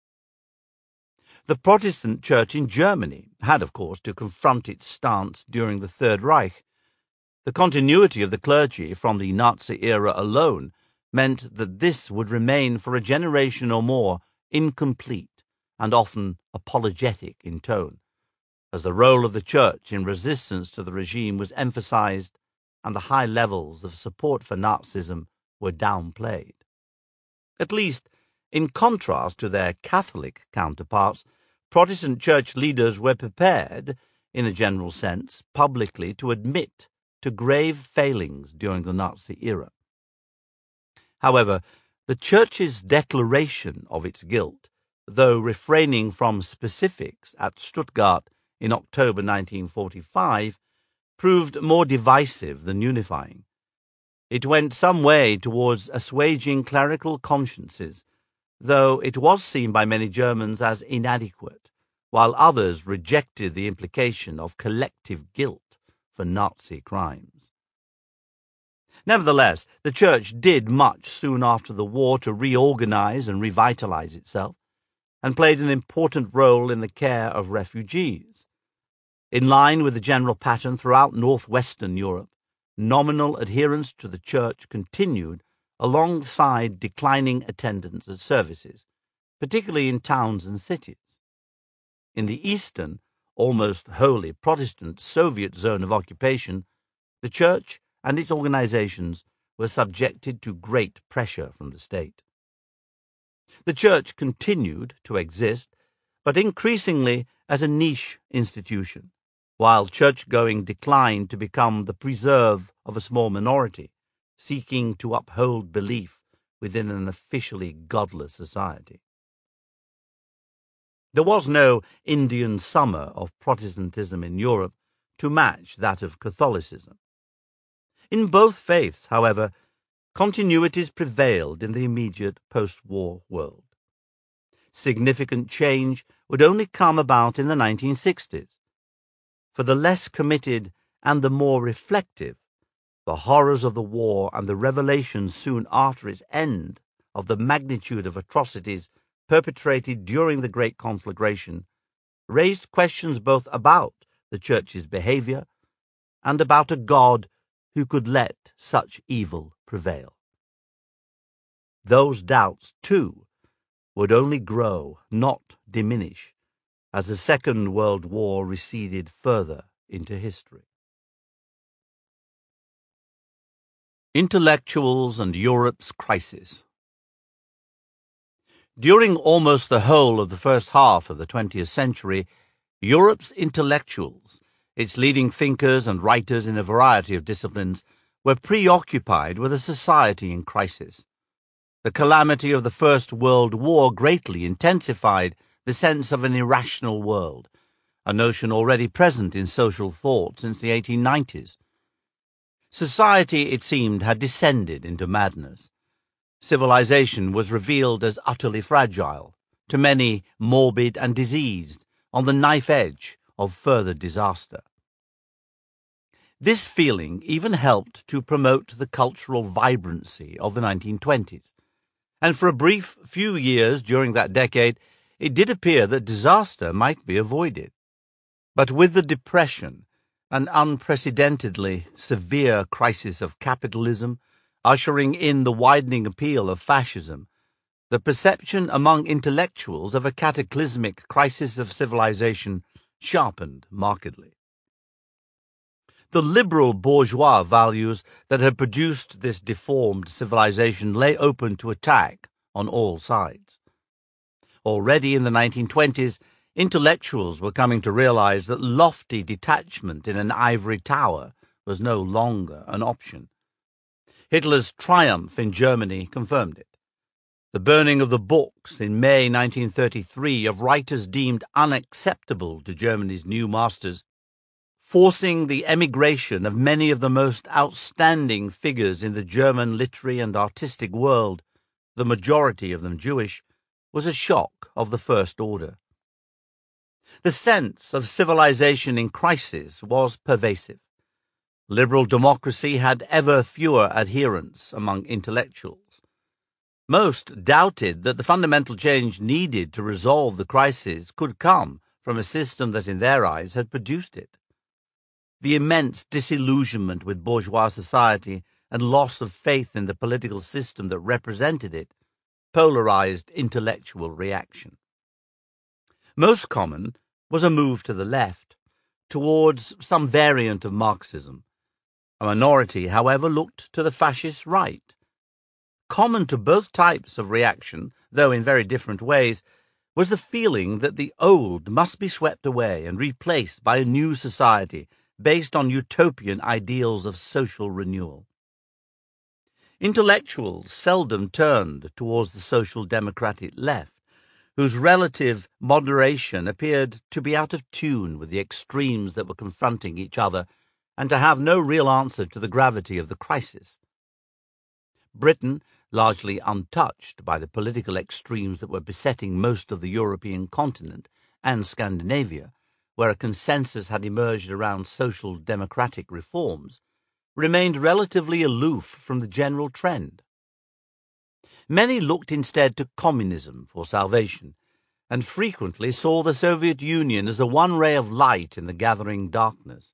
The Protestant Church in Germany had, of course, to confront its stance during the Third Reich. The continuity of the clergy from the Nazi era alone meant that this would remain for a generation or more incomplete and often apologetic in tone, as the role of the Church in resistance to the regime was emphasized and the high levels of support for Nazism were downplayed. At least, in contrast to their Catholic counterparts, Protestant church leaders were prepared, in a general sense, publicly to admit to grave failings during the Nazi era. However, the Church's declaration of its guilt, though refraining from specifics at Stuttgart in October 1945, proved more divisive than unifying. It went some way towards assuaging clerical consciences, though it was seen by many Germans as inadequate, while others rejected the implication of collective guilt for Nazi crimes. Nevertheless, the Church did much soon after the war to reorganize and revitalize itself, and played an important role in the care of refugees. In line with the general pattern throughout northwestern Europe, nominal adherence to the Church continued alongside declining attendance at services, particularly in towns and cities. In the eastern, almost wholly Protestant Soviet zone of occupation, the Church and its organizations were subjected to great pressure from the state. The Church continued to exist, but increasingly as a niche institution, while church-going declined to become the preserve of a small minority, seeking to uphold belief within an officially godless society. There was no Indian summer of Protestantism in Europe to match that of Catholicism. In both faiths, however, continuities prevailed in the immediate post-war world. Significant change would only come about in the 1960s. For the less committed and the more reflective, the horrors of the war and the revelation soon after its end of the magnitude of atrocities perpetrated during the Great Conflagration raised questions both about the Church's behavior and about a God who could let such evil prevail. Those doubts, too, would only grow, not diminish, as the Second World War receded further into history. Intellectuals and Europe's crisis. During almost the whole of the first half of the 20th century, Europe's intellectuals, its leading thinkers and writers in a variety of disciplines, were preoccupied with a society in crisis. The calamity of the First World War greatly intensified the sense of an irrational world, a notion already present in social thought since the 1890s. Society, it seemed, had descended into madness. Civilization was revealed as utterly fragile, to many morbid and diseased, on the knife edge of further disaster. This feeling even helped to promote the cultural vibrancy of the 1920s, and for a brief few years during that decade, it did appear that disaster might be avoided. But with the Depression, an unprecedentedly severe crisis of capitalism, ushering in the widening appeal of fascism, the perception among intellectuals of a cataclysmic crisis of civilization sharpened markedly. The liberal bourgeois values that had produced this deformed civilization lay open to attack on all sides. Already in the 1920s, intellectuals were coming to realize that lofty detachment in an ivory tower was no longer an option. Hitler's triumph in Germany confirmed it. The burning of the books in May 1933 of writers deemed unacceptable to Germany's new masters, forcing the emigration of many of the most outstanding figures in the German literary and artistic world, the majority of them Jewish, was a shock of the first order. The sense of civilization in crisis was pervasive. Liberal democracy had ever fewer adherents among intellectuals. Most doubted that the fundamental change needed to resolve the crisis could come from a system that in their eyes had produced it. The immense disillusionment with bourgeois society and loss of faith in the political system that represented it polarized intellectual reaction. Most common was a move to the left, towards some variant of Marxism. A minority, however, looked to the fascist right. Common to both types of reaction, though in very different ways, was the feeling that the old must be swept away and replaced by a new society based on utopian ideals of social renewal. Intellectuals seldom turned towards the social democratic left, whose relative moderation appeared to be out of tune with the extremes that were confronting each other and to have no real answer to the gravity of the crisis. Britain, largely untouched by the political extremes that were besetting most of the European continent, and Scandinavia, where a consensus had emerged around social democratic reforms, remained relatively aloof from the general trend. Many looked instead to communism for salvation, and frequently saw the Soviet Union as the one ray of light in the gathering darkness.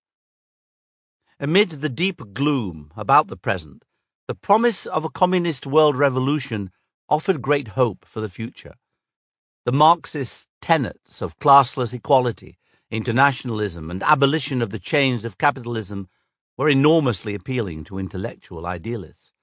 Amid the deep gloom about the present, the promise of a communist world revolution offered great hope for the future. The Marxist tenets of classless equality, internationalism, and abolition of the chains of capitalism were enormously appealing to intellectual idealists.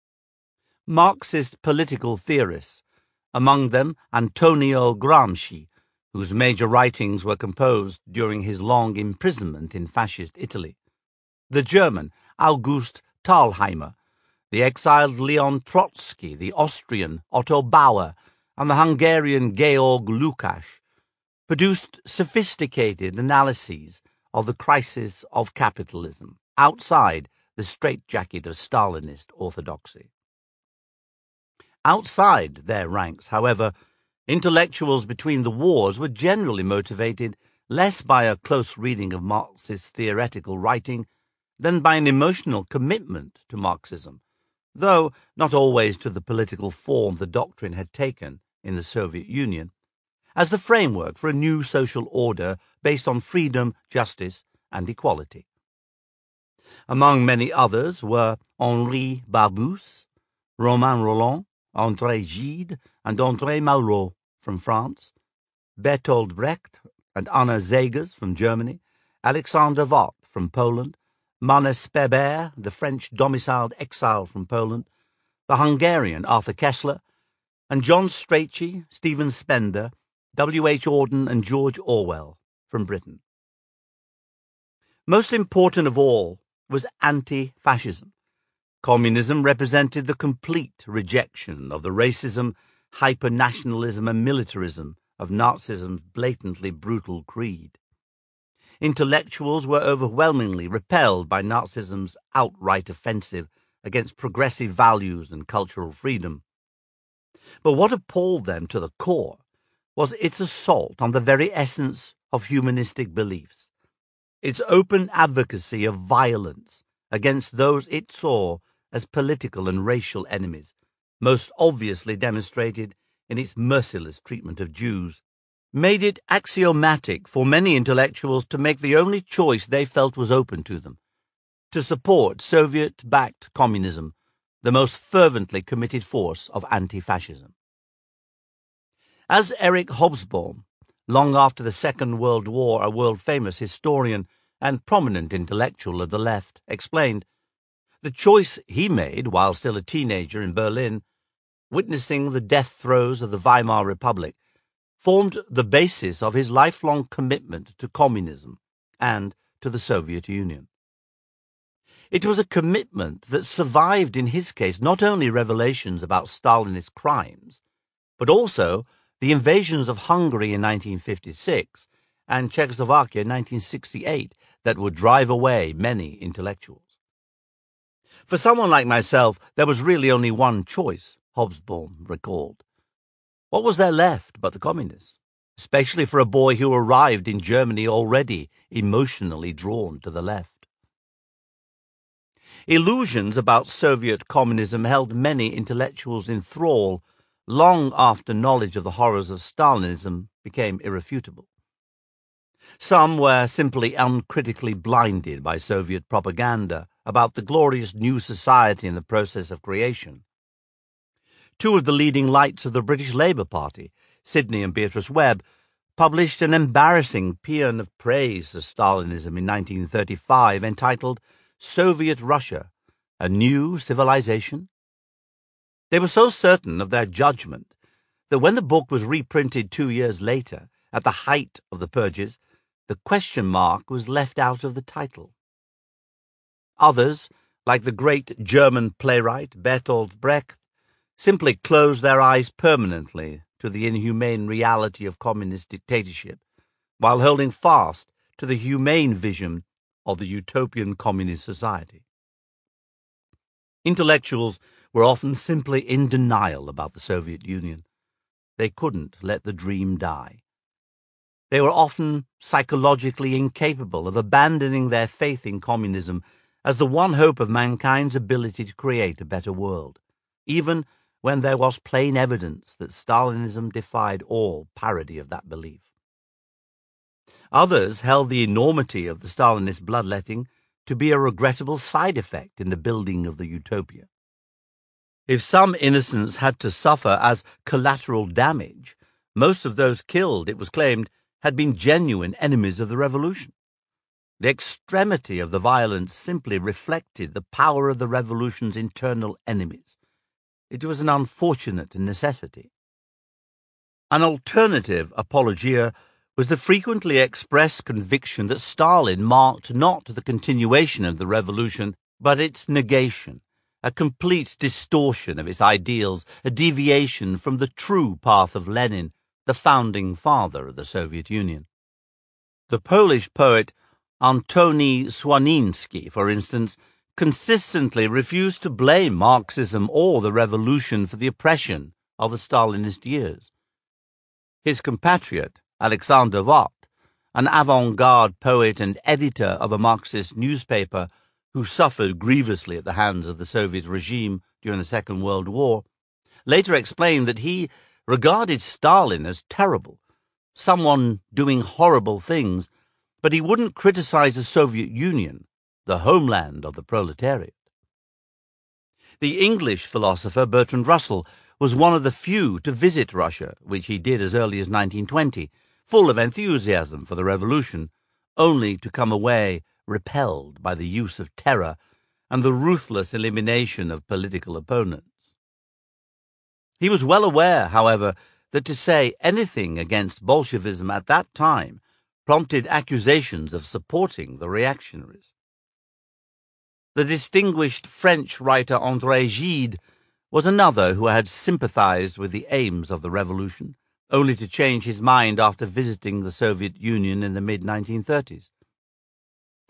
Marxist political theorists, among them Antonio Gramsci, whose major writings were composed during his long imprisonment in fascist Italy, the German August Thalheimer, the exiled Leon Trotsky, the Austrian Otto Bauer, and the Hungarian Georg Lukács, produced sophisticated analyses of the crisis of capitalism outside the straitjacket of Stalinist orthodoxy. Outside their ranks, however, intellectuals between the wars were generally motivated less by a close reading of Marxist theoretical writing than by an emotional commitment to Marxism, though not always to the political form the doctrine had taken in the Soviet Union, as the framework for a new social order based on freedom, justice, and equality. Among many others were Henri Barbusse, Romain Rolland, André Gide, and André Malraux from France, Bertolt Brecht and Anna Zegers from Germany, Alexander Watt from Poland, Manes Weber, the French domiciled exile from Poland, the Hungarian Arthur Koestler, and John Strachey, Stephen Spender, W. H. Auden, and George Orwell from Britain. Most important of all was anti-fascism. Communism represented the complete rejection of the racism, hyper-nationalism, and militarism of Nazism's blatantly brutal creed. Intellectuals were overwhelmingly repelled by Nazism's outright offensive against progressive values and cultural freedom. But what appalled them to the core was its assault on the very essence of humanistic beliefs, its open advocacy of violence against those it saw as political and racial enemies, most obviously demonstrated in its merciless treatment of Jews, made it axiomatic for many intellectuals to make the only choice they felt was open to them: to support Soviet-backed communism, the most fervently committed force of anti-fascism. As Eric Hobsbawm, long after the Second World War a world-famous historian and prominent intellectual of the left, explained, the choice he made while still a teenager in Berlin, witnessing the death throes of the Weimar Republic, formed the basis of his lifelong commitment to communism and to the Soviet Union. It was a commitment that survived in his case not only revelations about Stalinist crimes, but also the invasions of Hungary in 1956 and Czechoslovakia in 1968 that would drive away many intellectuals. For someone like myself, there was really only one choice, Hobsbawm recalled. What was there left but the communists, especially for a boy who arrived in Germany already emotionally drawn to the left? Illusions about Soviet communism held many intellectuals in thrall long after knowledge of the horrors of Stalinism became irrefutable. Some were simply uncritically blinded by Soviet propaganda about the glorious new society in the process of creation. Two of the leading lights of the British Labour Party, Sidney and Beatrice Webb, published an embarrassing paean of praise to Stalinism in 1935 entitled Soviet Russia, a New Civilization? They were so certain of their judgment that when the book was reprinted 2 years later, at the height of the purges, the question mark was left out of the title. Others, like the great German playwright Bertolt Brecht, simply closed their eyes permanently to the inhumane reality of communist dictatorship, while holding fast to the humane vision of the utopian communist society. Intellectuals were often simply in denial about the Soviet Union. They couldn't let the dream die. They were often psychologically incapable of abandoning their faith in communism as the one hope of mankind's ability to create a better world, even when there was plain evidence that Stalinism defied all parody of that belief. Others held the enormity of the Stalinist bloodletting to be a regrettable side effect in the building of the utopia. If some innocents had to suffer as collateral damage, most of those killed, it was claimed, had been genuine enemies of the revolution. The extremity of the violence simply reflected the power of the revolution's internal enemies. It was an unfortunate necessity. An alternative apologia was the frequently expressed conviction that Stalin marked not the continuation of the revolution, but its negation, a complete distortion of its ideals, a deviation from the true path of Lenin, the founding father of the Soviet Union. The Polish poet Antoni Słoniński, for instance, consistently refused to blame Marxism or the revolution for the oppression of the Stalinist years. His compatriot, Alexander Watt, an avant-garde poet and editor of a Marxist newspaper who suffered grievously at the hands of the Soviet regime during the Second World War, later explained that he regarded Stalin as terrible, someone doing horrible things, but he wouldn't criticize the Soviet Union, the homeland of the proletariat. The English philosopher Bertrand Russell was one of the few to visit Russia, which he did as early as 1920, full of enthusiasm for the revolution, only to come away repelled by the use of terror and the ruthless elimination of political opponents. He was well aware, however, that to say anything against Bolshevism at that time prompted accusations of supporting the reactionaries. The distinguished French writer André Gide was another who had sympathized with the aims of the revolution, only to change his mind after visiting the Soviet Union in the mid-1930s.